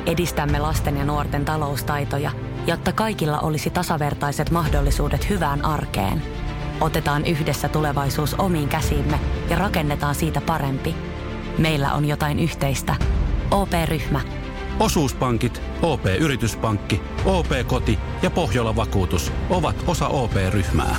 edistämme lasten ja nuorten taloustaitoja, jotta kaikilla olisi tasavertaiset mahdollisuudet hyvään arkeen. Otetaan yhdessä tulevaisuus omiin käsiimme ja rakennetaan siitä parempi. Meillä on jotain yhteistä. OP-ryhmä. Osuuspankit, OP-yrityspankki, OP-koti ja Pohjola-vakuutus ovat osa OP-ryhmää.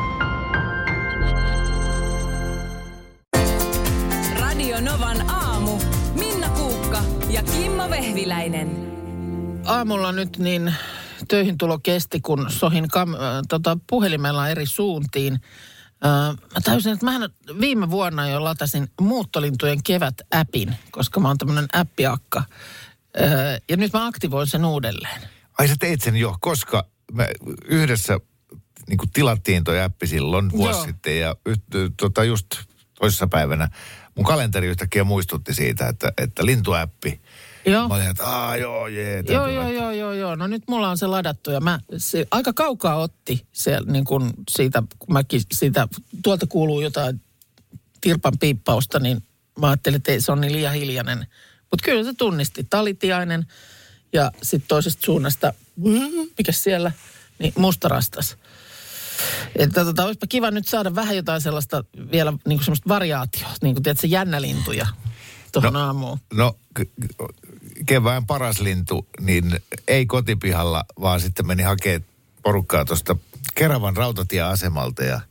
Radio Novan aamu. Minna Kuukka ja Kimmo Vehviläinen. Aamulla nyt niin töihin tulo kesti, kun sohin puhelimella eri suuntiin. Mä täysin, että mähän viime vuonna jo latasin Muuttolintujen kevät-appin, koska mä oon tämmönen appiakka. Ja nyt mä aktivoin sen uudelleen. Ai sä teit sen jo, koska me yhdessä niin kuin tilattiin toi appi silloin vuosi sitten ja just toisessa päivänä mun kalenteri yhtäkkiä muistutti siitä, että lintuäppi. Joo. Mä olin, että Joo. No nyt mulla on se ladattu ja se aika kaukaa otti se niin kuin siitä, kun mäkin siitä, tuolta kuuluu jotain tirpan piippausta, niin mä ajattelin, että se on niin liian hiljainen. Mutta kyllä se tunnisti, talitiainen ja sitten toisesta suunnasta, mikä siellä, niin mustarastas. Että olisipa kiva nyt saada vähän jotain sellaista vielä niin kuin semmoista variaatiota, niin kuin tiedätkö, jännälintuja tuohon aamuun. No, kevään paras lintu, niin ei kotipihalla, vaan sitten meni hakemaan porukkaa tuosta Keravan rautatieasemalta ja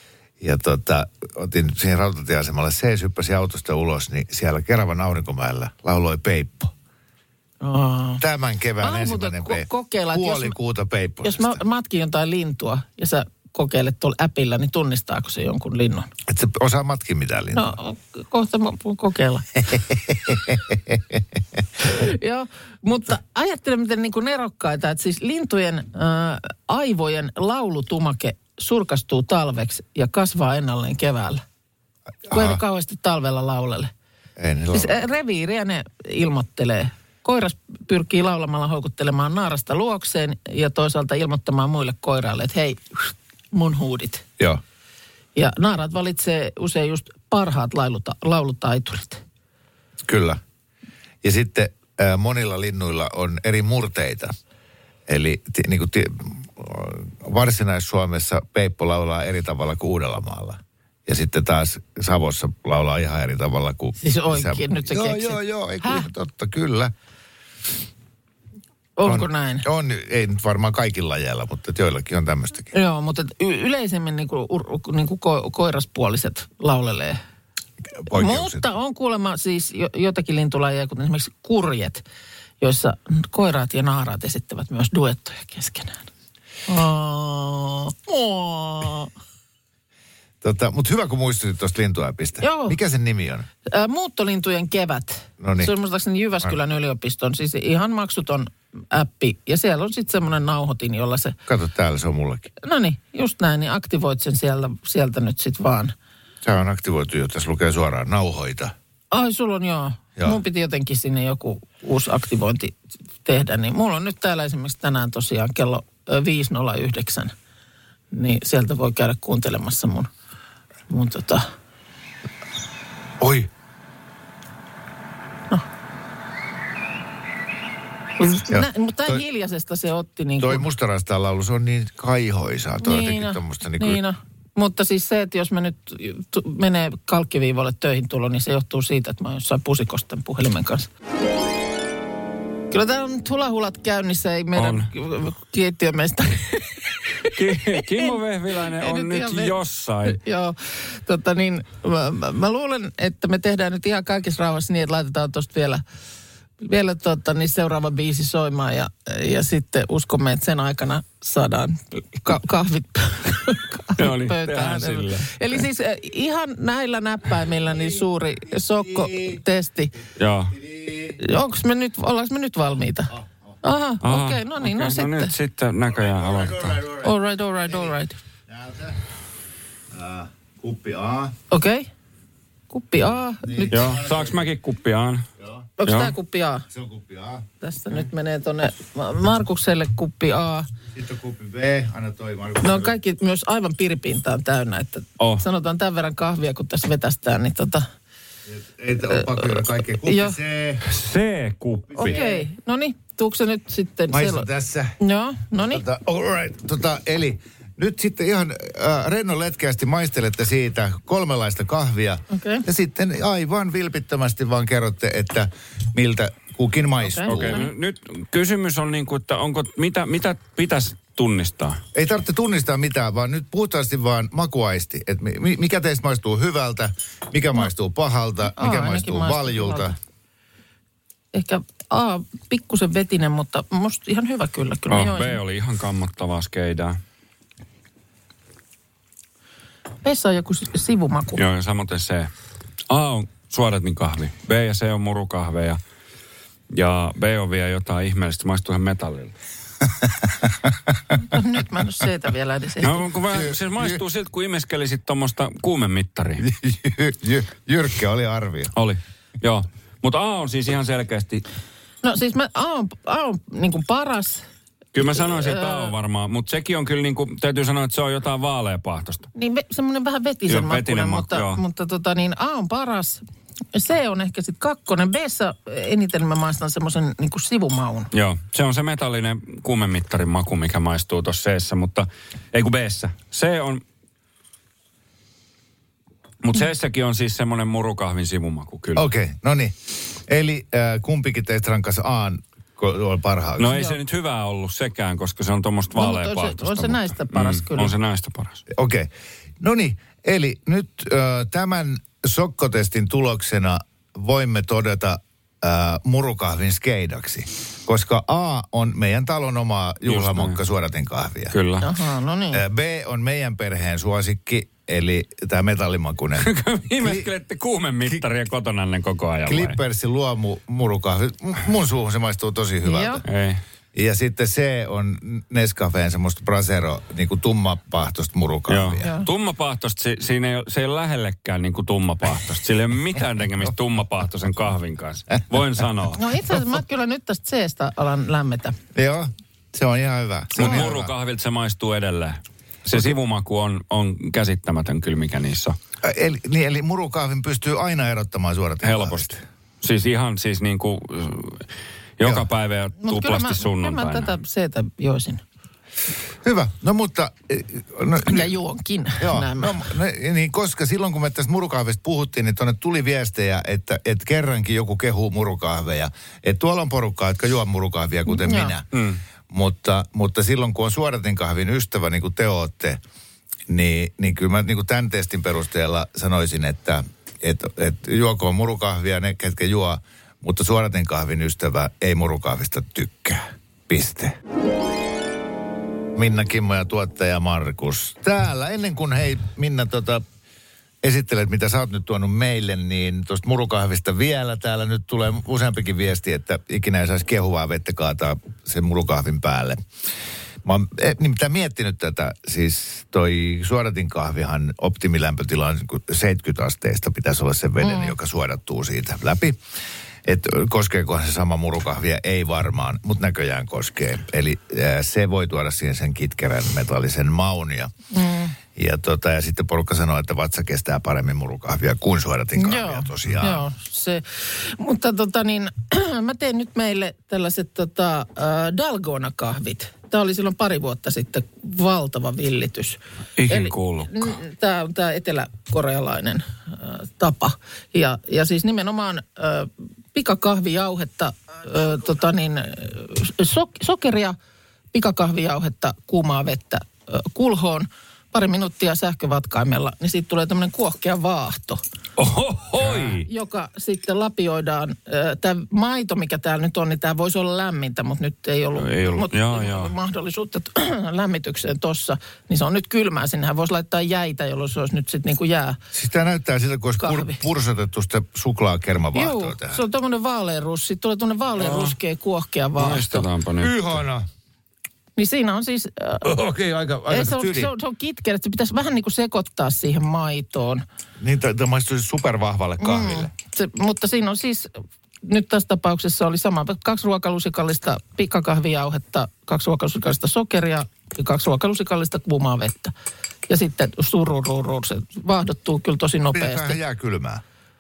otin siihen rautatieasemalle hyppäsi autosta ulos, niin siellä Keravan aurinkomäellä lauloi Peippo. Tämän kevään ensimmäinen puolikuuta Peippo. Jos mä matkin jotain lintua ja sä kokeilet tuolla appilla, niin tunnistaako se jonkun linnun? Et sä osaa matkia mitään linnua? No, kohta mä voin kokeilla. Joo, mutta ajattelen miten niin kuin nerokkaita, että siis lintujen aivojen laulutumake surkastuu talveksi ja kasvaa ennalleen keväällä. Kun ei kauheasti talvella laulele. Siis reviiriä ne ilmoittelee. Koiras pyrkii laulamalla houkuttelemaan naarasta luokseen ja toisaalta ilmoittamaan muille koiraille, että hei, mun huudit. Joo. Ja naarat valitsee usein just parhaat laulutaiturit. Kyllä. Ja sitten monilla linnuilla on eri murteita. Eli niin kuin Varsinais-Suomessa Peippo laulaa eri tavalla kuin Uudellamaalla. Ja sitten taas Savossa laulaa ihan eri tavalla kuin... Siis oikein, nyt sä keksit. Joo, ei kyllä totta, kyllä. Onko näin? On, ei nyt varmaan kaikilla lajeilla, mutta joillakin on tämmöistäkin. Joo, mutta yleisemmin niin kuin koiraspuoliset laulelee. Mutta on kuulemma siis jotakin lintulajeja, kuten esimerkiksi kurjet, joissa koiraat ja naaraat esittävät myös duettoja keskenään. Mutta hyvä, kun muistutit tuosta lintuäpistä. Joo. Mikä sen nimi on? Muuttolintujen kevät. Noniin. Se on muistaakseni Jyväskylän yliopiston, siis ihan maksuton appi. Ja siellä on sitten semmoinen nauhoitin, jolla se... Kato, täällä se on mullakin. No niin, just näin, niin aktivoit sen sieltä nyt sitten vaan. Se on aktivoitu jo, tässä lukee suoraan nauhoita. Ai, sulla on joo. Mun piti jotenkin sinne joku uusi aktivointi tehdä, niin mulla on nyt täällä esimerkiksi tänään tosiaan kello 5:09. Niin sieltä voi käydä kuuntelemassa mun Oi! No. Mutta tämän hiljaisesta se otti niin kuin... Toi mustarastaan laulu, se on niin kaihoisaa. Toi jotenkin tommoista niin kuin... Mutta siis se, että jos mä nyt menee kalkkiviivoille töihin tulo, niin se johtuu siitä, että mä oon jossain pusikossa tämän puhelimen kanssa. Kyllä täällä on hulahulat käynnissä, ei meidän keittiömestari. Kimmo Vehviläinen on nyt jossain. Joo, mä luulen, että me tehdään nyt ihan kaikissa rauhassa niin, että laitetaan tuosta vielä niin seuraava biisi soimaan ja sitten uskomme, että sen aikana saadaan kahvit pöytään. Eli siis ihan näillä näppäimillä niin suuri sokkotesti. Joo. Ollaanko me nyt valmiita? Aha, okei, no niin, no sitten. No nyt sitten näköjään aloittaa. All right. Kuppi A. Okei. Kuppi A. Niin. Nyt. Joo, saaks mäkin kuppi A? Onko tää kuppi A? Se on kuppi A. Tästä nyt menee tonne Markukselle kuppi A. Sitten on kuppi B. Anna toi Markus. Ne on kaikki myös aivan piripintaan täynnä, että sanotaan tämän verran kahvia, kun tässä vetästään, niin Ei ole pakko juoda kaikkea. Kuppi Joo. C-kuppi. Okei, no niin. Tuuko se nyt sitten... Maistan tässä. Joo, no niin. All right. Eli nyt sitten ihan rennon letkeästi maistelette siitä 3 kahvia. Okei. Ja sitten aivan vilpittömästi vaan kerrotte, että miltä kukin maistuu. Okei, nyt kysymys on niin kuin, että mitä pitäisi tunnistaa? Ei tarvitse tunnistaa mitään, vaan nyt puhtaasti vaan makuaisti. Että mikä teistä maistuu hyvältä, mikä maistuu pahalta, mikä maistuu valjulta. Hyvältä. Ehkä pikkusen vetinen, mutta musta ihan hyvä kyllä. B oli ihan kammottavaa skeidaa. B:ssä on joku sivumaku. Joo, ja samoin C. A on suodatin kahvi. B ja C on murukahveja. Ja B on vielä jotain ihmeellistä. Maistuu ihan metallilta. Nyt mä en ole C:tä vielä edes. No, se maistuu siltä, kun imeskelisit tuommoista kuumemittaria. Jyrkkä oli arvio. Oli, joo. Mutta A on siis ihan selkeästi... No siis A on niin kuin paras. Kyllä mä sanoisin, että A on varmaan, mutta sekin on kyllä niin kuin, täytyy sanoa, että se on jotain vaaleapahtosta. Niin semmoinen vähän vetisen makuinen, mutta A on paras. C on ehkä sitten 2. B:ssä eniten mä maistan semmoisen niin kuin sivumaun. Joo, se on se metallinen kuumemittarin maku, mikä maistuu tuossa C:ssä, mutta ei kun B:ssä. C on... Mutta C:ssäkin on siis semmoinen murukahvin sivumaku, kyllä. Okei, no niin. Eli kumpikin teistä rankas A:n parhaaksi. No ei se nyt hyvää ollut sekään, koska se on tuommoista vaaleapahtosta. On se näistä paras kyllä. On se näistä paras. Okei. No niin, eli nyt tämän sokkotestin tuloksena voimme todeta murukahvin skeidaksi. Koska A on meidän talon omaa juhlamokka suodatinkahvia. Kyllä. Aha, no niin. B on meidän perheen suosikki, eli tämä metallimakuinen. Ihmettelette kuumemittaria kotonanne koko ajan. Clippersin luomu murukahvi. Mun suuhun se maistuu tosi hyvältä. Ei. Ja sitten C on Nescafeen semmoista brasero, niin kuin tummapahtoista murukahvia. Joo. Tummapahtosta, se ei ole lähellekään niin kuin tummapahtosta. Sillä ei ole mitään tekemistä tummapahtoisen kahvin kanssa. Voin sanoa. No itse asiassa mä kyllä nyt tästä C:stä alan lämmetä. Joo, se on ihan hyvä. Mutta murukahvilta se maistuu edelleen. Se sivumaku on käsittämätön kyllä, mikä niissä on. Eli murukahvin pystyy aina erottamaan suoratin helposti. Siis ihan siis niin kuin... Joka päivä ja tuplasti sunnuntaina. Kyllä mä tätä C:tä joisin. Hyvä. No mutta... ja juonkin. Joo. Niin koska silloin kun me tästä murukahvista puhuttiin, niin tuonne tuli viestejä, että kerrankin joku kehuu murukahveja. Että tuolla on porukkaa, jotka juo murukahvia kuten minä. Mutta silloin kun on suodatinkahvin ystävä, niin kuin te ootte, niin kyllä mä niin kuin tämän testin perusteella sanoisin, että juokoon murukahvia ne, ketkä juo. Mutta suodatinkahvin ystävä ei murukahvista tykkää. Piste. Minna Kimmo ja tuottaja Markus. Täällä ennen kuin Minna esittelet, mitä sä oot nyt tuonut meille, niin tuosta murukahvista vielä. Täällä nyt tulee useampikin viesti, että ikinä ei saisi kehuvaa vettä kaataa sen murukahvin päälle. Mä oon nimittäin miettinyt tätä, siis toi suodatinkahvihan optimilämpötila on 70 asteista pitäisi olla se veden, joka suodattuu siitä läpi. Että koskeekohan se sama murukahvia? Ei varmaan, mutta näköjään koskee. Eli se voi tuoda siihen sen kitkerän metallisen maun. Ja sitten porukka sanoo, että vatsa kestää paremmin murukahvia kuin suodatinkahvia tosiaan. Joo, mutta mä teen nyt meille tällaiset Dalgona-kahvit. Tämä oli silloin 2 vuotta sitten valtava villitys. Ikin kuullutkaan. Tämä on tämä eteläkorealainen tapa. Ja siis nimenomaan pikakahvijauhetta, sokeria, pikakahvijauhetta, kuumaa vettä kulhoon, 2 minuuttia sähkövatkaimella, niin siitä tulee tämmöinen kuohkea vaahto. Ohohoi! Joka sitten lapioidaan. Tämä maito, mikä täällä nyt on, niin tämä voisi olla lämmintä, mutta nyt ei ollut mahdollisuutta lämmitykseen tossa. Niin se on nyt kylmää. Sinnehän voisi laittaa jäitä, jolloin se olisi nyt sitten niin kuin jää. Siis tämä näyttää siltä, kun olisi pursotettu sitä suklaakermavaahtoa tähän. Se on tommoinen vaaleanrussi. Sitten tulee tuonne vaaleanruskea kuohkea vaahto. Maistetaanpa nyt. Ihana! Niin siinä on siis... Okei, aika se on kitkerä, että se pitäisi vähän niin kuin sekoittaa siihen maitoon. Niin, tämä maistuu supervahvalle kahville. Mutta siinä on siis, nyt tässä tapauksessa oli sama, 2 ruokalusikallista pikkakahvijauhetta, 2 ruokalusikallista sokeria ja 2 ruokalusikallista kuumaa vettä. Ja sitten se vaahdottuu kyllä tosi nopeasti. Pidetään jää kylmää.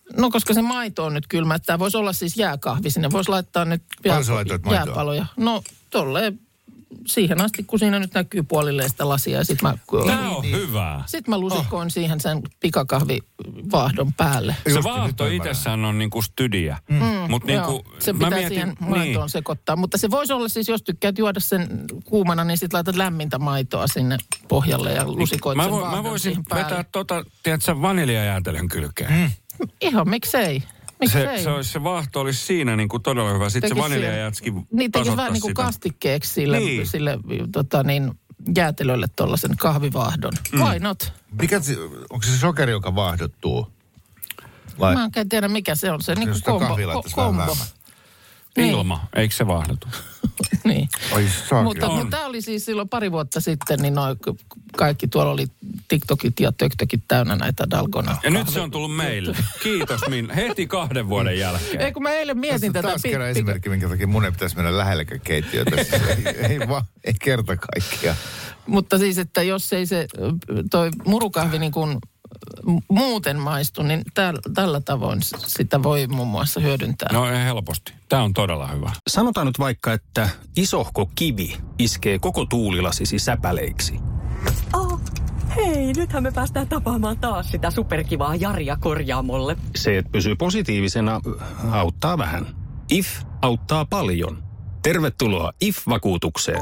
No koska se maito on nyt kylmä, että tämä voisi olla siis jääkahvi. Sinne voisi laittaa nyt jääpaloja. No tolleen siihen asti, kun siinä nyt näkyy puolilleen sitä lasia. Ja tämä on hyvä. Sitten mä lusikoin siihen sen pikakahvivaahdon päälle. Se vaahto itsessään on niinku stydiä. Mut niinku, se pitää siihen maitoon sekoittaa. Mutta se voisi olla siis, jos tykkäät juoda sen kuumana, niin sitten laitat lämmintä maitoa sinne pohjalle ja lusikoit sen vaahdon mä voisin siihen päälle. vetää tiedätkö, vaniljajäätelön kylkeen. Ihan, miksei? Se vaahto olisi siinä niin kuin todella hyvä. Sitten se vaniljajätski niin tekisi vähän niin kuin kastikkeeksi sille jäätelölle tuollaisen kahvivaahdon. Why not? Onko se sokeri, joka vaahdottuu? Mä en tiedä, mikä se on. Se niin kuin kombo. Ilma, eikö se vaahdotu? Niin. Mutta on. Tämä oli siis silloin pari vuotta sitten, niin kaikki tuolla oli TikTokit ja TikTokit täynnä näitä dalgona. Ja nyt se on tullut meille. Kiitos heti 2 vuoden jälkeen. Ei kun mä eilen mietin tätä. Taas kerran esimerkki, minkä takia mun ei pitäisi mennä lähellekään keittiötä. ei kerta kaikkiaan. Mutta siis, että jos ei se toi murukahvi niin kuin muuten maistu, niin tällä tavoin sitä voi muun muassa hyödyntää. No helposti. Tämä on todella hyvä. Sanotaan nyt vaikka, että isohko kivi iskee koko tuulilasisi säpäleiksi. Hei, nythän me päästään tapaamaan taas sitä superkivaa Jaria korjaamolle. Se, että pysyy positiivisena, auttaa vähän. IF auttaa paljon. Tervetuloa IF-vakuutukseen.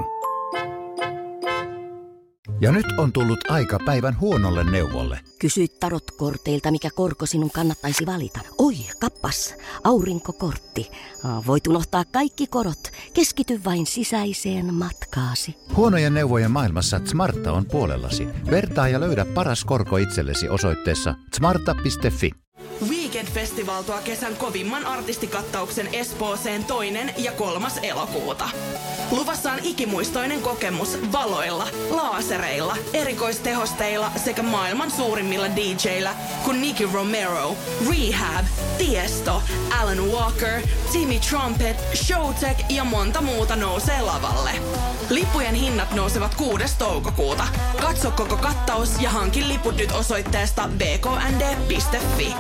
Ja nyt on tullut aika päivän huonolle neuvolle. Kysy tarotkorteilta, mikä korko sinun kannattaisi valita. Oi, kappas, aurinkokortti. Voit unohtaa kaikki korot. Keskity vain sisäiseen matkaasi. Huonojen neuvojen maailmassa Smarta on puolellasi. Vertaa ja löydä paras korko itsellesi osoitteessa smarta.fi. Weekend Festival tuo kesän kovimman artistikattauksen Espooseen 2. ja 3. elokuuta. Luvassa on ikimuistoinen kokemus valoilla, laasereilla, erikoistehosteilla sekä maailman suurimmilla DJillä kuin Nicky Romero, Rehab, Tiesto, Alan Walker, Timmy Trumpet, Showtek ja monta muuta nousee lavalle. Lippujen hinnat nousevat 6. toukokuuta. Katso koko kattaus ja hankin liput nyt osoitteesta bknd.fi.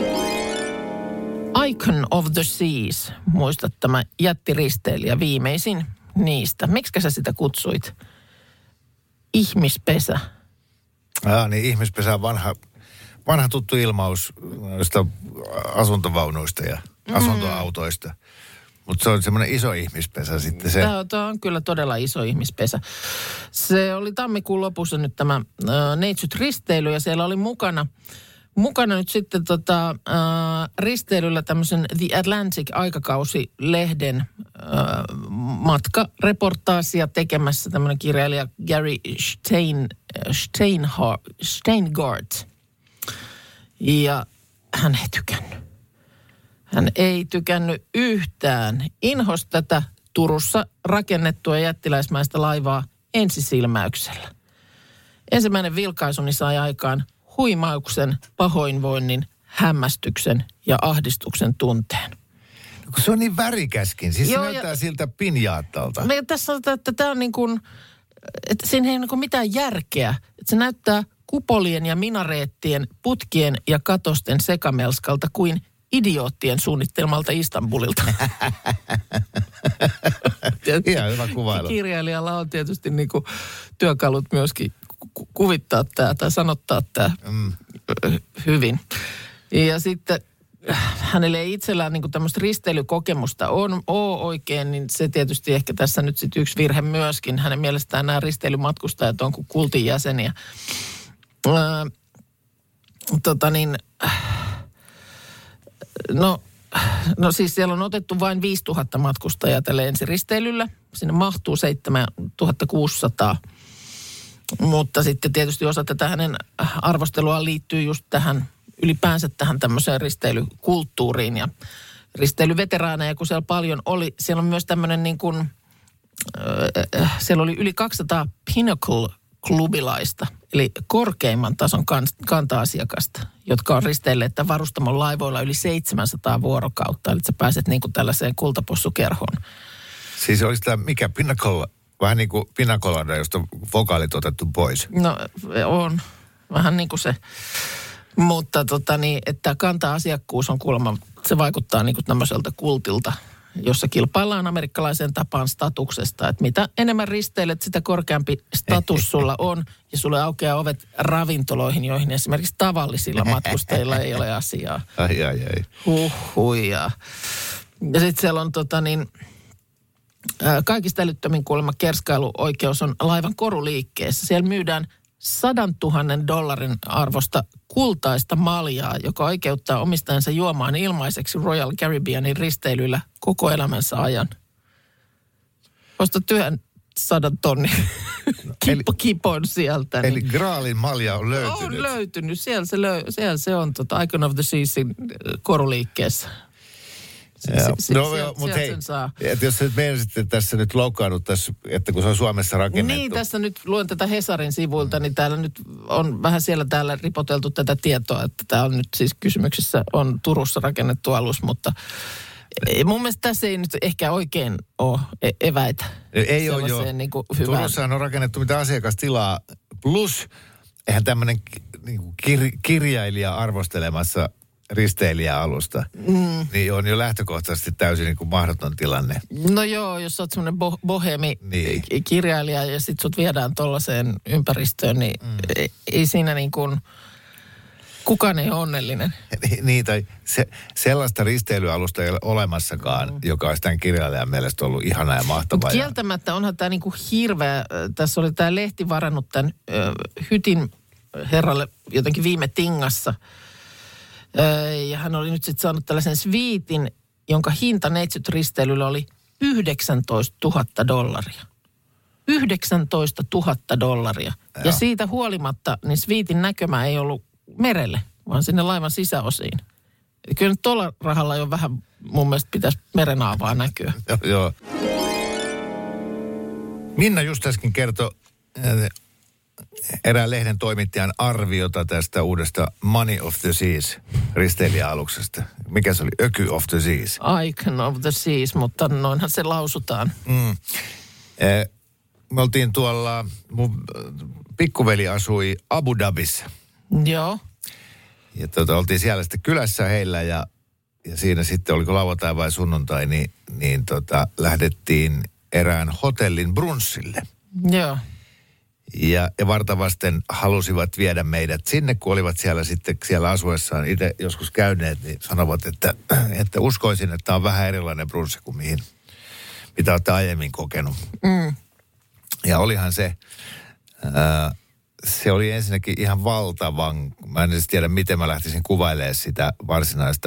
Icon of the Seas. Muistat tämä jättiristeilijä viimeisin niistä. Miksikä sä sitä kutsuit? Ihmispesä. Niin ihmispesä on vanha tuttu ilmaus noista asuntovaunuista ja asuntoautoista. Mutta se on semmoinen iso ihmispesä sitten se. Tämä on kyllä todella iso ihmispesä. Se oli tammikuun lopussa nyt tämä neitsyt risteily ja siellä oli mukana nyt sitten risteilyllä tämmöisen The Atlantic-aikakausilehden matkareportaasia tekemässä tämmöinen kirjailija Gary Steingart. Ja hän ei tykännyt. Hän ei tykännyt yhtään. Inhosi tätä Turussa rakennettua jättiläismäistä laivaa ensisilmäyksellä. Ensimmäinen vilkaisuni sai aikaan huimauksen, pahoinvoinnin, hämmästyksen ja ahdistuksen tunteen. Se on niin värikäskin. Siis se näyttää siltä pinjaattalta. Tässä sanotaan, että tämä on niin kuin, että siinä ei ole niin mitään järkeä. Että se näyttää kupolien ja minareettien, putkien ja katosten sekamelskalta kuin idioottien suunnittelmalta Istanbulilta. Ihan hyvä kuvailu. Kirjailijalla on tietysti niin kuin työkalut myöskin kuvittaa tämä tai sanottaa tämä hyvin. Ja sitten hänelle ei itsellään niin kuin tämmöistä risteilykokemusta ole oikein, niin se tietysti ehkä tässä nyt sitten yksi virhe myöskin. Hänen mielestään nämä risteilymatkustajat on kuin kultin jäseniä. No siis siellä on otettu vain 5000 matkustajaa tälle ensiristeilyllä. Sinne mahtuu 7600. Mutta sitten tietysti osa tätä hänen arvosteluaan liittyy just tähän, ylipäänsä tähän tämmöiseen risteilykulttuuriin ja risteilyveteraaneja, kun siellä paljon oli. Siellä on myös tämmöinen niin kuin, siellä oli yli 200 Pinnacle-klubilaista, eli korkeimman tason kanta-asiakasta, jotka on risteilleet tämän varustamon laivoilla yli 700 vuorokautta. Eli sä pääset niin kuin tällaiseen kultapossukerhoon. Siis olisi tämä mikä Pinnacle? Vähän niin kuin Pinacolada, josta vokaalit otettu pois. No on. Vähän niin kuin se. Mutta että kanta-asiakkuus on kuulemma, se vaikuttaa niin kuin tämmöiseltä kultilta, jossa kilpaillaan amerikkalaisen tapaan statuksesta. Että mitä enemmän risteilet, sitä korkeampi status sulla on. Ja sulle aukeaa ovet ravintoloihin, joihin esimerkiksi tavallisilla matkustajilla ei ole asiaa. Ai. Huhhuijaa. Ja sitten siellä on kaikista älyttömin kuulemma kerskailuoikeus on laivan koruliikkeessä. Siellä myydään $100,000 arvosta kultaista maljaa, joka oikeuttaa omistajansa juomaan ilmaiseksi Royal Caribbeanin risteilyllä koko elämänsä ajan. Ostat yhden 100 tonnin kipon sieltä. Eli Graalin malja on löytynyt. On löytynyt. Siellä se on Icon of the Seasin koruliikkeessä. Mutta hei, että jos nyt meidän sitten tässä nyt loukkaannuttaisiin, että kun se on Suomessa rakennettu. Niin, tässä nyt luen tätä Hesarin sivuilta, niin täällä nyt on vähän siellä täällä ripoteltu tätä tietoa, että tämä on nyt siis kysymyksessä on Turussa rakennettu alus, mutta mun mielestä tässä ei nyt ehkä oikein ole eväitä. Ei ole jo. Niin Turussahan on rakennettu mitä asiakastilaa, plus eihän tämmöinen niin kirjailija arvostelemassa risteilijäalusta, niin on jo lähtökohtaisesti täysin niin kuin mahdoton tilanne. No joo, jos olet semmoinen bohemi-kirjailija ja sit sut viedään tollaiseen ympäristöön, niin ei siinä niin kuin, kukaan ei ole onnellinen. Niin, tai sellaista risteilyalusta ei ole olemassakaan, joka olisi tämän kirjailijan mielestä ollut ihanaa ja mahtavaa. Kieltämättä onhan tämä niin kuin hirveä, tässä oli tämä lehti varannut tämän hytin herralle jotenkin viime tingassa. Ja hän oli nyt sitten saanut tällaisen sviitin, jonka hinta neitsyt-risteilyllä oli $19,000. $19,000. Ja siitä huolimatta, niin sviitin näkymä ei ollut merelle, vaan sinne laivan sisäosiin. Eli kyllä nyt tuolla rahalla jo vähän mun mielestä pitäisi merenaavaa näkyä. Joo. Minna just äsken kertoi erään lehden toimittajan arviota tästä uudesta Money of the Seas risteilijäaluksesta. Mikä se oli? Öky of the Seas. Icon of the Seas, mutta noinhan se lausutaan. Me oltiin tuolla, mun pikkuveli asui Abu Dhabissa. Joo. Ja oltiin siellä sitten kylässä heillä ja siinä sitten, oliko lauantai vai sunnuntai, niin lähdettiin erään hotellin brunssille. Joo. Ja vartavasten halusivat viedä meidät sinne, kun olivat siellä asuessaan itse joskus käyneet, niin sanovat, että uskoisin, että tämä on vähän erilainen brunssi kuin mitä olette aiemmin kokenut. Ja olihan se oli ensinnäkin ihan valtavan, mä en edes tiedä miten mä lähtisin kuvailemaan sitä varsinaista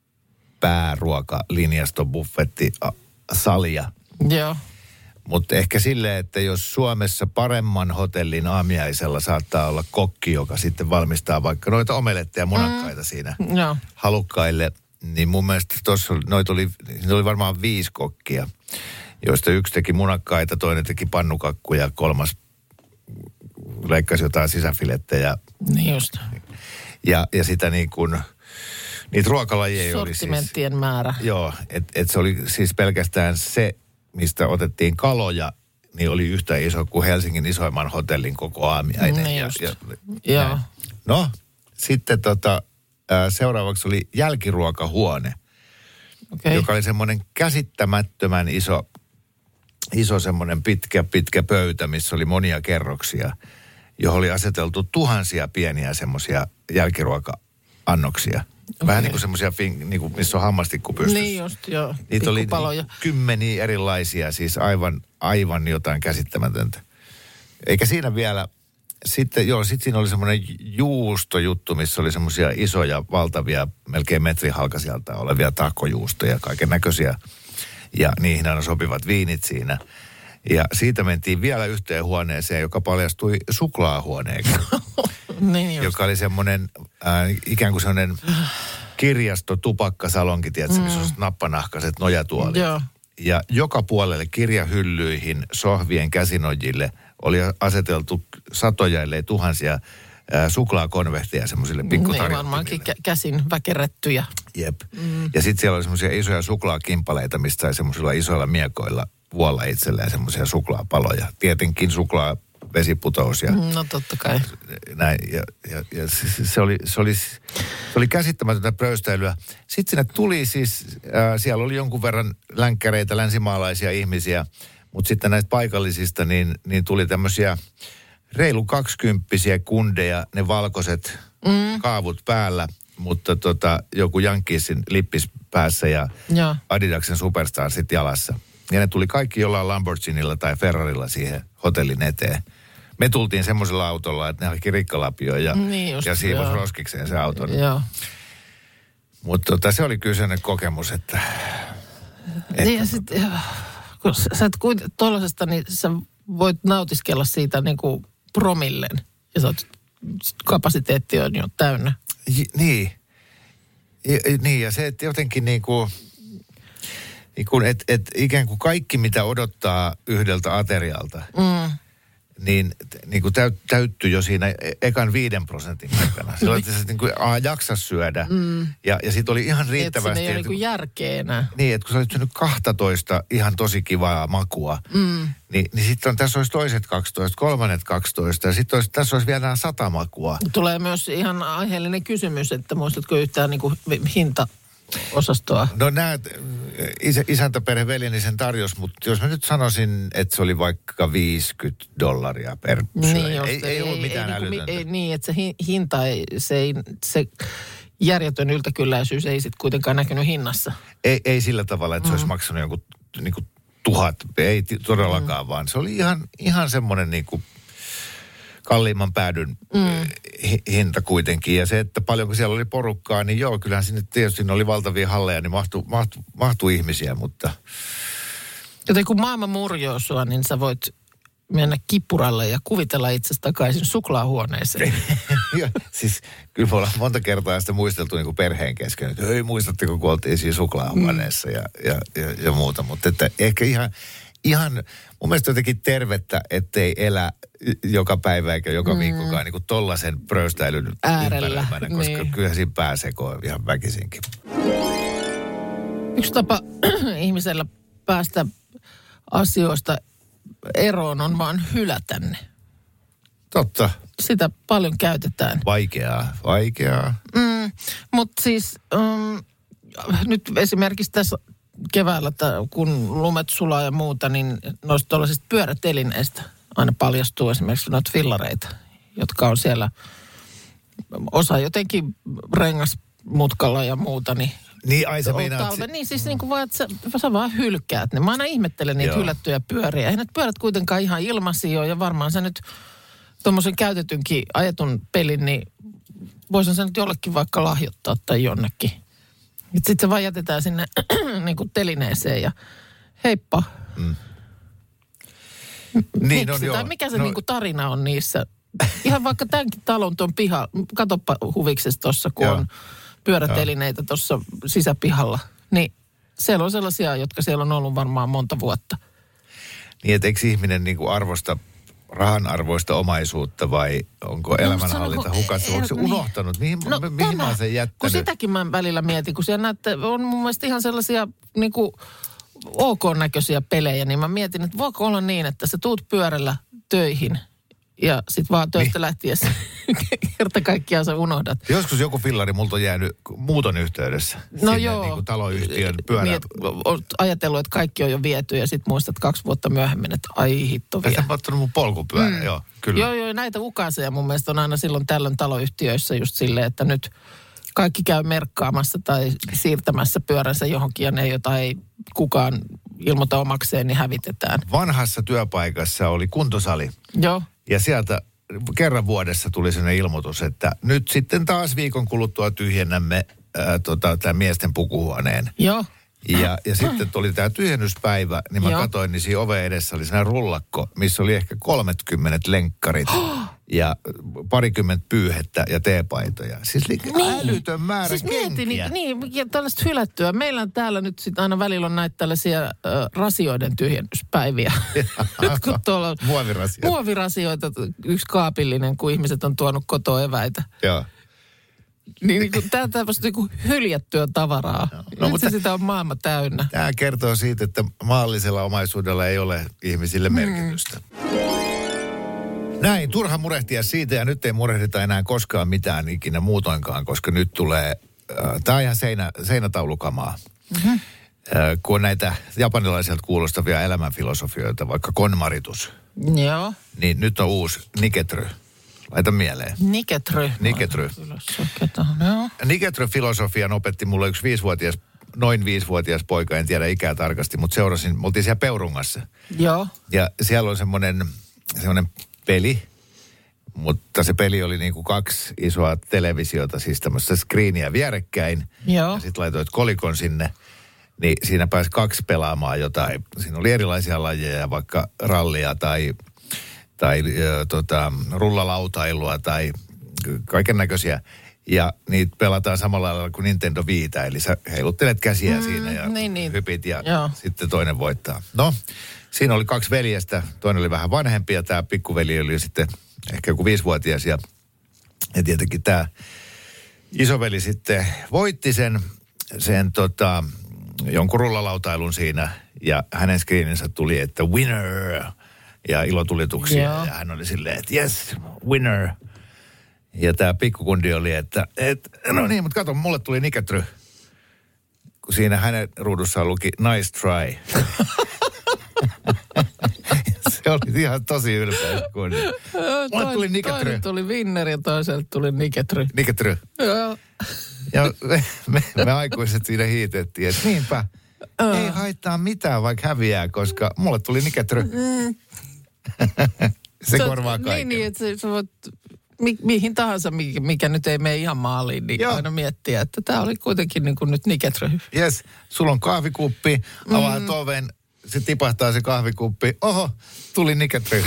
pääruokalinjastobuffettisalia. Joo. Mutta ehkä silleen, että jos Suomessa paremman hotellin aamiaisella saattaa olla kokki, joka sitten valmistaa vaikka noita omeletteja munakkaita siinä halukkaille, niin mun mielestä tuossa noita oli varmaan 5 kokkia, joista yksi teki munakkaita, toinen teki pannukakkuja, kolmas leikkasi jotain sisäfilettejä. Niin just. Ja sitä niin kuin, niitä ruokalajeja oli siis. Sortimenttien määrä. Joo, että se oli siis pelkästään se, mistä otettiin kaloja, niin oli yhtä iso kuin Helsingin isoimman hotellin koko aamiainen. Niin just. Joo. No, sitten seuraavaksi oli jälkiruokahuone, joka oli semmoinen käsittämättömän iso semmoinen pitkä pöytä, missä oli monia kerroksia, johon oli aseteltu tuhansia pieniä semmoisia jälkiruoka-annoksia. Vähän niin kuin semmoisia, niin kuin, missä on hammastikku pystyssä. Niin just, joo. Niitä oli kymmeniä erilaisia, siis aivan jotain käsittämätöntä. Eikä siinä vielä, sitten siinä oli semmoinen juustojuttu, missä oli semmoisia isoja, valtavia, melkein metrihalkaisijalta olevia takojuustoja, kaiken näköisiä. Ja niihin aina sopivat viinit siinä. Ja siitä mentiin vielä yhteen huoneeseen, joka paljastui suklaahuoneeksi. Niin joka oli semmoinen ikään kuin semmoinen kirjastotupakkasalonki, tiedätkö, missä on nappanahkaiset nojatuolit. Joo. Ja joka puolelle kirjahyllyihin, sohvien käsinojille oli aseteltu satoja, ellei tuhansia suklaakonvehteja semmoisille pikkutarjottimille. Niin varmaankin käsin väkerettyjä. Jep. Ja sitten siellä oli semmoisia isoja suklaakimpaleita, mistä sai semmoisilla isoilla miekoilla vuolla itselleen semmoisia suklaapaloja. Tietenkin vesiputous. Ja no totta kai. näin, ja se oli käsittämätöntä pröystäilyä. Sitten sinne tuli siis, siellä oli jonkun verran länkkäreitä, länsimaalaisia ihmisiä, mutta sitten näistä paikallisista niin tuli tämmöisiä reilu 20-vuotiaita kundeja, ne valkoiset kaavut päällä, mutta joku Yankeesin lippis päässä ja Adidaksen Superstar sitten jalassa. Ja ne tuli kaikki jollain Lamborghinilla tai Ferrarilla siihen hotellin eteen. Me tultiin semmoisella autolla, että ne haiki rikkalapioja ja siivos roskikseen se auton. Joo. Mutta se oli kyllä sellainen kokemus, että niin ja sitten, kun sä et tuollaisesta, niin sä voit nautiskella siitä niin kuin promillen. Ja kapasiteetti on jo täynnä. Niin, ja se, että jotenkin että ikään kuin kaikki, mitä odottaa yhdeltä aterialta, niin kuin täyttyi jo siinä ekan 5% aikana. Silloin, että sä jaksa syödä. Ja sit oli ihan riittävästi. Että siinä ei ole järkeä enää. Niin, että kun sä olit syönyt 12 ihan tosi kivaa makua, niin sitten tässä olisi toiset 12, kolmannet 12, ja sitten tässä olisi vielä 100 makua. Tulee myös ihan aiheellinen kysymys, että muistatko yhtään niin kuin hintaosastoa? No isäntäperhe veljeni sen tarjosi, mutta jos mä nyt sanoisin, että se oli vaikka $50 per syö. Niin, ei ollut mitään älytöntä. Niin, että se hinta, se järjetön yltäkylläisyys ei sitten kuitenkaan näkynyt hinnassa. Ei sillä tavalla, että se olisi maksanut jonkun niin kuin 1000, ei todellakaan, vaan se oli ihan semmoinen niin kuin kalliimman päädyn hinta kuitenkin. Ja se, että paljonko siellä oli porukkaa, niin joo, kyllähän sinne tietysti oli valtavia halleja, niin mahtui ihmisiä, mutta joten kun maailma murjoo sua, niin sä voit mennä kippuralle ja kuvitella itsestä takaisin suklaahuoneeseen. Siis kyllä me ollaan monta kertaa sitä muisteltu niin kuin perheen kesken, että ei muistatteko, kun oltiin siinä suklaahuoneessa ja muuta, mutta että ehkä ihan mun mielestä jotenkin tervettä, ettei elä joka päivä eikä joka viikkokaan niin kuin tollaisen pröystäilyn ympäröimänä, koska kyllähän siinä pääsekoo ihan väkisinkin. Yksi tapa ihmisellä päästä asioista eroon on vaan hylätä ne. Totta. Sitä paljon käytetään. Vaikeaa. Mutta siis nyt esimerkiksi tässä keväällä, kun lumet sulaa ja muuta, niin noista tuollaisista pyörätelineistä aina paljastuu esimerkiksi noita fillareita, jotka on siellä osa jotenkin rengasmutkalla ja muuta, niin sä meinaat niin siis niin kuin vaan, että sä vaan hylkäät ne. Mä aina ihmettelen niitä hylättyjä pyöriä. Eihän näitä pyörät kuitenkaan ihan ilmaisia ole, ja varmaan sä nyt tuommoisen käytetynkin ajetun pelin, niin voisin sä nyt jollekin vaikka lahjoittaa tai jonnekin. Sitten se vaan jätetään sinne niin kuin telineeseen ja heippa. Niin miksi? Tai mikä se niin kuin tarina on niissä? Ihan vaikka tämänkin talon tuon piha, katoppa huviksesi tuossa, kun on pyörätelineitä tuossa sisäpihalla. Niin siellä on sellaisia, jotka siellä on ollut varmaan monta vuotta. Niin, että eikö ihminen niin kuin arvosta rahan arvoista omaisuutta vai onko elämänhallinta hukassa? Onko se unohtanut? Mihin mä oon sen jättänyt? Kun sitäkin mä välillä mietin, kun siellä on mun mielestä ihan sellaisia niin kuin OK-näköisiä pelejä, niin mä mietin, että voiko olla niin, että sä tuut pyörällä töihin ja sit vaan töistä lähtiessä kerta kaikkiaan sä unohdat. Joskus joku fillari multa on jäänyt muuton yhteydessä. No joo. Niin kuin taloyhtiön pyörä. Niin, oot ajatellut, että kaikki on jo viety ja sit muistat 2 vuotta myöhemmin, että ai hitto vielä. Sä ottanut mun polkupyörä, joo, kyllä. Joo, näitä ukaseja mun mielestä on aina silloin tällöin taloyhtiöissä just silleen, että nyt kaikki käy merkkaamassa tai siirtämässä pyöränsä johonkin ja ne, jota ei kukaan ilmoita omakseen, niin hävitetään. Vanhassa työpaikassa oli kuntosali. Joo. Ja sieltä kerran vuodessa tuli sellainen ilmoitus, että nyt sitten taas viikon kuluttua tyhjennämme tämän miesten pukuhuoneen. Joo. Ja sitten tuli tämä tyhjennyspäivä, niin mä katsoin, niin siinä oven edessä oli sellainen rullakko, missä oli ehkä 30 lenkkarit ja 20 pyyhettä ja teepaitoja. Siis älytön määrä siis kenkiä. Niin, ja tällaista hylättyä. Meillä on täällä nyt sitten aina välillä on näitä tällaisia rasioiden tyhjennyspäiviä. Muovirasioita, yksi kaapillinen, kun ihmiset on tuonut kotoa eväitä. Joo. Niin tämä tämmöistä hyljättyä tavaraa. No, mutta sitä on maailma täynnä. Tämä kertoo siitä, että maallisella omaisuudella ei ole ihmisille merkitystä. Näin, turha murehtia siitä ja nyt ei murehdita enää koskaan mitään ikinä muutoinkaan, koska nyt tulee, tämä on ihan seinätaulukamaa. Mm-hmm. Kun on näitä japanilaiselta kuulostavia elämänfilosofioita, vaikka KonMaritus. Joo. Niin nyt on uusi Niketry. Laita mieleen. Niketry. Niketry-filosofian opetti mulle yksi noin 5-vuotias poika, en tiedä ikää tarkasti, mutta seurasin, me oltiin siellä Peurungassa. Joo. Ja siellä on semmoinen peli, mutta se peli oli niin kuin 2 isoa televisiota, siis tämmöistä screeniä vierekkäin. Joo. Ja sitten laitoit kolikon sinne, niin siinä pääsi 2 pelaamaan jotain. Siinä oli erilaisia lajeja, vaikka rallia tai rullalautailua tai kaiken näköisiä. Ja niitä pelataan samalla lailla kuin Nintendo Viita, eli sä heiluttelet käsiä siinä ja hypit ja sitten toinen voittaa. No, siinä oli 2 veljestä, toinen oli vähän vanhempi ja tämä pikkuveli oli sitten ehkä joku 5-vuotias ja tietenkin tämä isoveli sitten voitti sen jonkun rullalautailun siinä ja hänen screeninsä tuli, että winner ja ilotulituksia ja hän oli silleen, että yes, winner. Ja tämä pikkukundi oli, että no niin, mutta kato, mulle tuli Niketry. Kun siinä hänen ruudussaan luki nice try. Se oli ihan tosi ylpeä kundi. Mulle tuli Niketry. Toinen tuli winner ja toiselta tuli Niketry. Niketry. Joo. Ja me aikuiset siinä hiitettiin, että niinpä, ei haittaa mitään vaikka häviää, koska mulle tuli Niketry. Se korvaa kaiken. Niin, että sä voit mihin tahansa, mikä nyt ei mene ihan maaliin, niin aina miettiä, että tämä oli kuitenkin niin kuin nyt Niketry. Jes, sulla on kahvikuppi, avaat oven, se tipahtaa se kahvikuppi. Oho, tuli Niketry.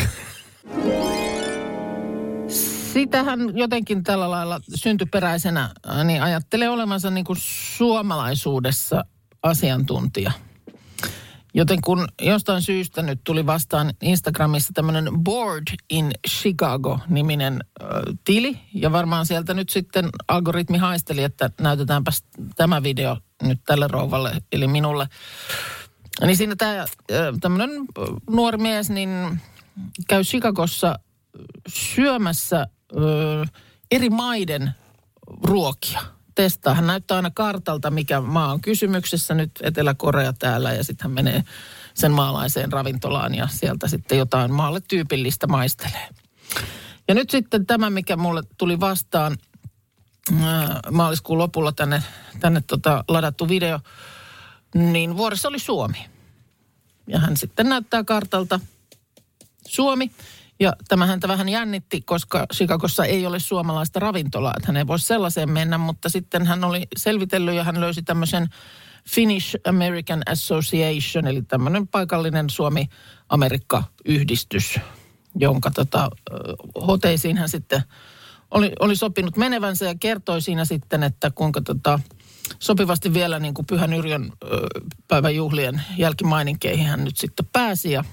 Sitähän jotenkin tällä lailla syntyperäisenä niin ajattelee olevansa niin kuin suomalaisuudessa asiantuntija. Joten kun jostain syystä nyt tuli vastaan Instagramissa tämmöinen Bored in Chicago-niminen tili. Ja varmaan sieltä nyt sitten algoritmi haisteli, että näytetäänpäs tämä video nyt tälle rouvalle, eli minulle. Niin siinä tämä tämmöinen nuori mies niin käy Chicagossa syömässä eri maiden ruokia. Testaa. Hän näyttää aina kartalta, mikä maa on kysymyksessä. Nyt Etelä-Korea täällä ja sitten hän menee sen maalaiseen ravintolaan ja sieltä sitten jotain maalle tyypillistä maistelee. Ja nyt sitten tämä, mikä mulle tuli vastaan maaliskuun lopulla tänne ladattu video, niin vuoressa oli Suomi. Ja hän sitten näyttää kartalta Suomi. Ja tämä häntä vähän jännitti, koska Chicagossa ei ole suomalaista ravintolaa, että hän ei voi sellaiseen mennä, mutta sitten hän oli selvitellyt ja hän löysi tämmöisen Finnish American Association, eli tämmöinen paikallinen Suomi-Amerikka-yhdistys, jonka hoteisiin hän sitten oli sopinut menevänsä ja kertoi siinä sitten, että kuinka sopivasti vielä niin kuin Pyhän Yrjön päivän juhlien jälkimaininkeihin hän nyt sitten pääsi ja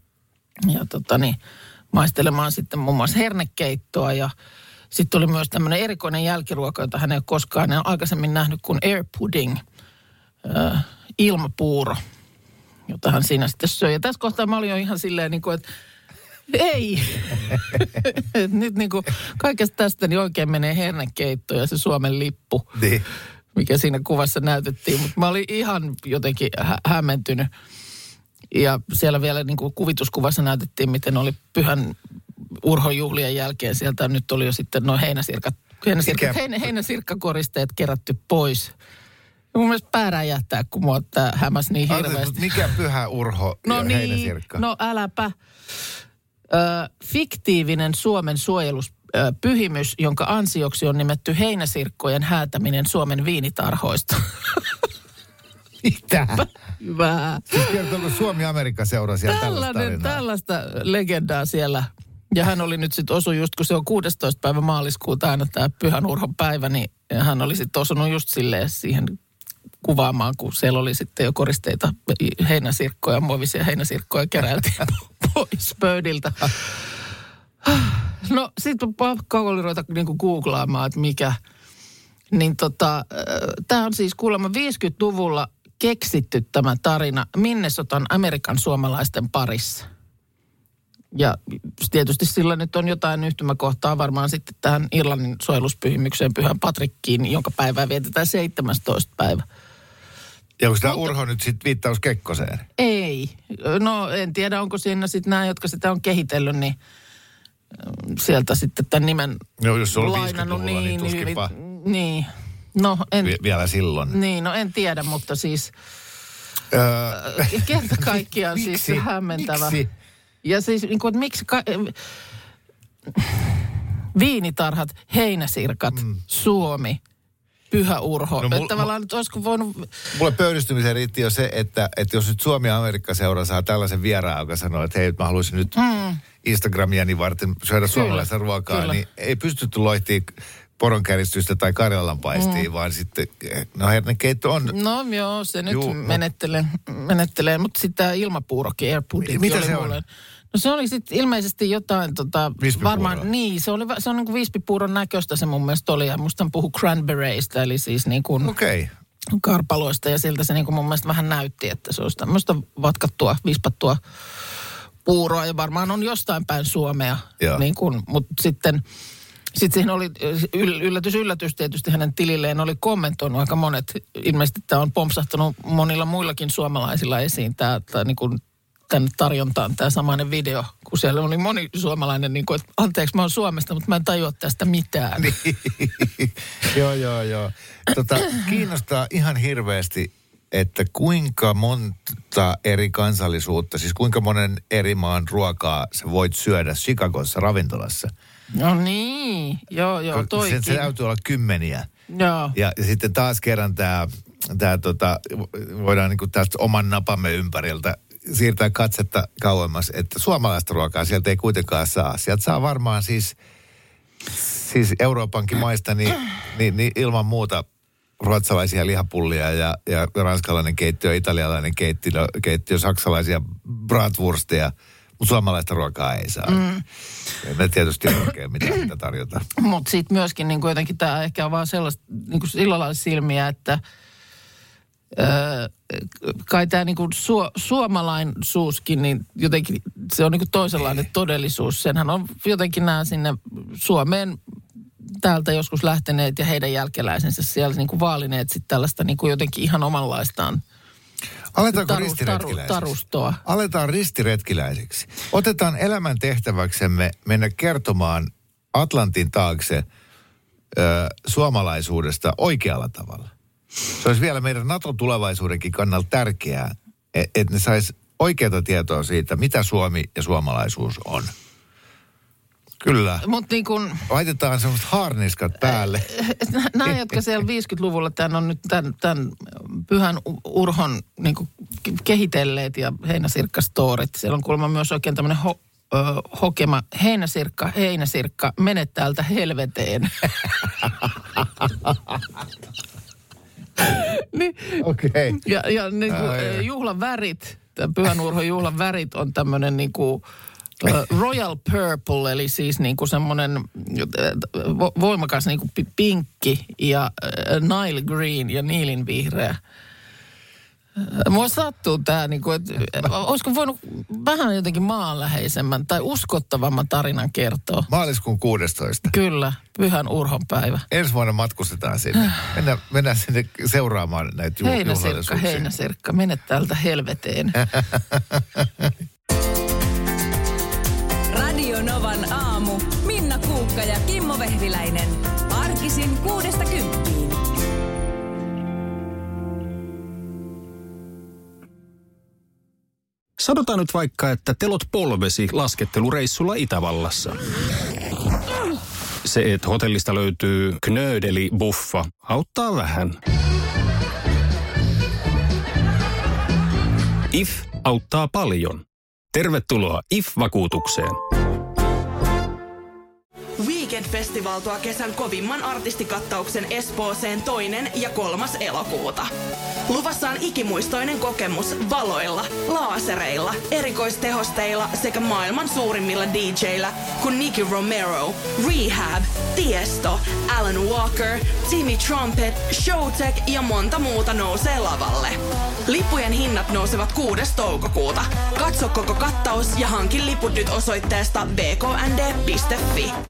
maistelemaan sitten muun muassa hernekeittoa ja sitten oli myös tämmöinen erikoinen jälkiruoka, jota hän ei ole koskaan aikaisemmin nähnyt kuin air pudding, ilmapuuro, jota hän siinä sitten söi. Ja tässä kohtaa mä olin jo ihan silleen niin kuin, että ei. Nyt niin kuin kaikesta tästä niin oikein menee hernekeitto ja se Suomen lippu, mikä siinä kuvassa näytettiin. Mutta mä olin ihan jotenkin hämmentynyt. Ja siellä vielä niin kuin kuvituskuvassa näytettiin, miten oli Pyhän Urhon juhlien jälkeen. Sieltä nyt oli jo sitten nuo heinäsirkkakoristeet kerätty pois. Ja mun mielestä pää räjähtää, kun mua tämä hämäsi niin hirveästi. Mikä Pyhä Urho ja heinäsirkka? No äläpä. Fiktiivinen Suomen suojeluspyhimys, jonka ansioksi on nimetty heinäsirkkojen häätäminen Suomen viinitarhoista. Mitä? Hyvä. Siis kertooko Suomi-Amerikka seurasi tällaista tarinaa? Tällaista legendaa siellä. Ja hän oli nyt sitten osu just, kun se on 16. päivä maaliskuuta aina tämä Pyhän Urhon päivä, niin hän oli sitten osunut just silleen siihen kuvaamaan, kun siellä oli sitten jo koristeita, heinäsirkkoja, muovisia heinäsirkkoja keräiltiin pois pöydiltä. No sitten pakko oli ruveta niinku googlaamaan, että mikä. Niin tämä on siis kuulemma 50-luvulla keksitty tämä tarina Minnesotan Amerikan suomalaisten parissa. Ja tietysti sillä nyt on jotain yhtymäkohtaa varmaan sitten tähän Irlannin suojeluspyhimykseen Pyhän Patrikkiin, jonka päivää vietetään 17. päivä. Ja onko tämä Urho nyt sitten viittaus Kekkoseen? Ei. No en tiedä, onko siinä sitten nämä, jotka sitä on kehitellyt, niin sieltä sitten tämän nimen jos se on lainannut. 50-luvulla, niin tuskinpa. Niin. No en... Vielä silloin. Niin, no en tiedä, mutta siis... kerta kaikkiaan siis hämmentävä. Miksi? Ja siis niin kuin, että miksi... viinitarhat, heinäsirkat, Suomi, Pyhä Urho. No, tavallaan nyt olisiko voinut... Mulle pöydistymiseen riitti jo se, että jos nyt Suomi ja Amerikka-seura saa tällaisen vieraan, joka sanoo, että hei, mä haluaisin nyt Instagramiani varten syödä suomalaista ruokaa, niin ei pystytty loihtimaan poronkääristystä tai karjalanpaistia, vaan sitten, no hernekeitto on... No joo, se nyt menettelee, mutta sitten tämä ilmapuurokin, air pudding. Mitä se on? No se oli sitten ilmeisesti jotain varmaan, niin, se on niin kuin vispipuuron näköistä se mun mielestä oli, ja musta puhu cranberryista, eli siis niin kuin karpaloista, ja siltä se niin kuin mun mielestä vähän näytti, että se olisi tämmöistä vatkattua, vispattua puuroa, ja varmaan on jostain päin Suomea, niin kuin, mutta sitten siihen oli yllätys tietysti hänen tililleen oli kommentoinut aika monet, ilmeisesti tämä on pompsahtanut monilla muillakin suomalaisilla esiin, tämä niin kuin tänne tarjontaan tämä samainen video, kun siellä oli moni suomalainen, niin kuin, että anteeksi, mä oon Suomesta, mutta mä en tajua tästä mitään. Joo. Kiinnostaa ihan hirveästi, että kuinka monta eri kansallisuutta, siis kuinka monen eri maan ruokaa sä voit syödä Chicagossa ravintolassa. No niin, joo, toikin. Se täytyy olla kymmeniä. Joo. Ja sitten taas kerran tämä voidaan niin kuin tästä oman napamme ympäriltä siirtää katsetta kauemmas, että suomalaista ruokaa sieltä ei kuitenkaan saa. Sieltä saa varmaan siis Euroopankin maista niin ilman muuta ruotsalaisia lihapullia ja ranskalainen keittiö, italialainen keittiö, saksalaisia bratwursteja, mutta suomalaista ruokaa ei saa. Ne tietysti on oikein mitä tarjota. Mutta sitten myöskin niin jotenkin tämä ehkä on vaan sellaista niin sillä lailla silmiä, että kai tämä niinku suomalaisuuskin, niin jotenkin se on niinku toisenlainen todellisuus. Senhän on jotenkin nämä sinne Suomeen täältä joskus lähteneet ja heidän jälkeläisensä siellä niinku vaalineet sitten tällaista niinku jotenkin ihan omanlaistaan tarustoa. Aletaan ristiretkiläisiksi. Otetaan elämän tehtäväksemme mennä kertomaan Atlantin taakse suomalaisuudesta oikealla tavalla. Se olisi vielä meidän NATO-tulevaisuudenkin kannalta tärkeää, että ne sais oikeaa tietoa siitä, mitä Suomi ja suomalaisuus on. Kyllä. Mut niin kun... laitetaan semmoiset haarniskat päälle. Nämä, jotka siellä 50-luvulla tämän on nyt tämän Pyhän Urhon niin kuin kehitelleet ja heinäsirkkastoorit. Siellä on kuulemma myös oikein tämmöinen hokema heinäsirkka, mene täältä helveteen. Niin, okei. Ja niin kuin, juhlan värit, tämän Pyhän Urhon juhlan värit on tämmöinen niin kuin Royal Purple, eli siis niin kuin semmoinen voimakas niin kuin pinkki ja Nile Green ja niilinvihreä. Mua sattuu tämä, niin kuin, että olisiko voinut vähän jotenkin maanläheisemmän tai uskottavamman tarinan kertoa. Maaliskuun 16. Kyllä, Pyhän Urhon päivä. Ensi vuonna matkustetaan sinne. Mennään sinne seuraamaan näitä juhlallisuuksia. Heinäsirkka, mene täältä helveteen. Radio Novan aamu. Minna Kuukka ja Kimmo Vehviläinen. Arkisin 6–10. Sanotaan nyt vaikka, että telot polvesi laskettelureissulla Itävallassa. Se, että hotellista löytyy knöydeli-buffa, auttaa vähän. IF auttaa paljon. Tervetuloa IF-vakuutukseen. Weekend-festival tuo kesän kovimman artistikattauksen Espooseen 2. ja 3. elokuuta. Luvassa on ikimuistoinen kokemus valoilla, laasereilla, erikoistehosteilla sekä maailman suurimmilla DJillä kun Nicky Romero, Rehab, Tiesto, Alan Walker, Timmy Trumpet, Showtek ja monta muuta nousee lavalle. Lippujen hinnat nousevat 6. toukokuuta. Katso koko kattaus ja hankin liput nyt osoitteesta bknd.fi.